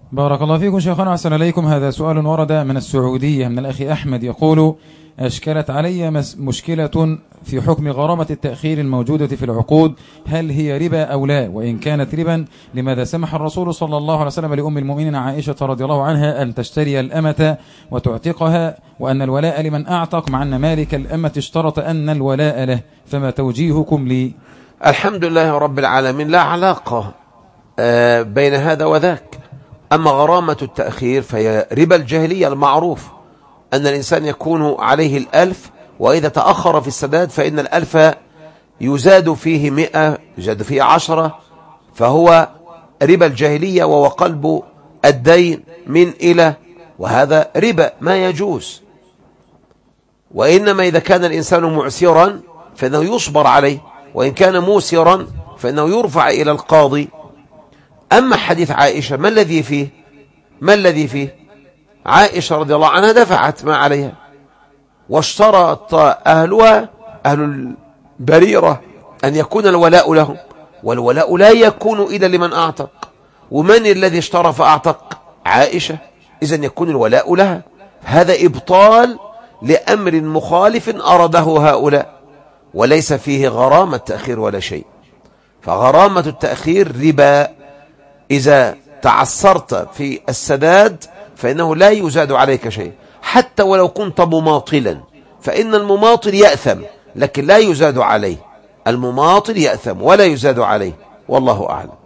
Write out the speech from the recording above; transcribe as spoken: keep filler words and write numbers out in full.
بارك الله فيكم شيخنا، أحسن إليكم. هذا سؤال ورد من السعودية من الأخ أحمد، يقول: أشكلت علي مشكلة في حكم غرامة التأخير الموجودة في العقود، هل هي ربا أو لا؟ وإن كانت ربا، لماذا سمح الرسول صلى الله عليه وسلم لأم المؤمنين عائشة رضي الله عنها أن تشتري الأمة وتعتقها، وأن الولاء لمن أعتق، مع أن مالك الأمة اشترط أن الولاء له؟ فما توجيهكم لي؟ الحمد لله رب العالمين، لا علاقة بين هذا وذاك. أما غرامة التأخير فهي ربا الجاهلية المعروف، أن الإنسان يكون عليه الألف، وإذا تأخر في السداد فإن الألف يزاد فيه مئة، يزاد فيه عشرة، فهو ربا الجاهلية، وهو قلب الدين من إلى، وهذا ربا ما يجوز. وإنما إذا كان الإنسان معسرا فإنه يصبر عليه، وإن كان موسرا فإنه يرفع إلى القاضي. أما حديث عائشة ما الذي فيه؟ ما الذي فيه؟ عائشة رضي الله عنها دفعت ما عليها، واشترط أهلها أهل البريرة أن يكون الولاء لهم، والولاء لا يكون إلا لمن أعتق. ومن الذي اشترى فأعتق؟ عائشة، إذن يكون الولاء لها. هذا إبطال لأمر مخالف أرده هؤلاء، وليس فيه غرامة تأخير ولا شيء. فغرامة التأخير ربا، إذا تعثرت في السداد فإنه لا يزاد عليك شيء، حتى ولو كنت مماطلا، فإن المماطل يأثم لكن لا يزاد عليه. المماطل يأثم ولا يزاد عليه، والله أعلم.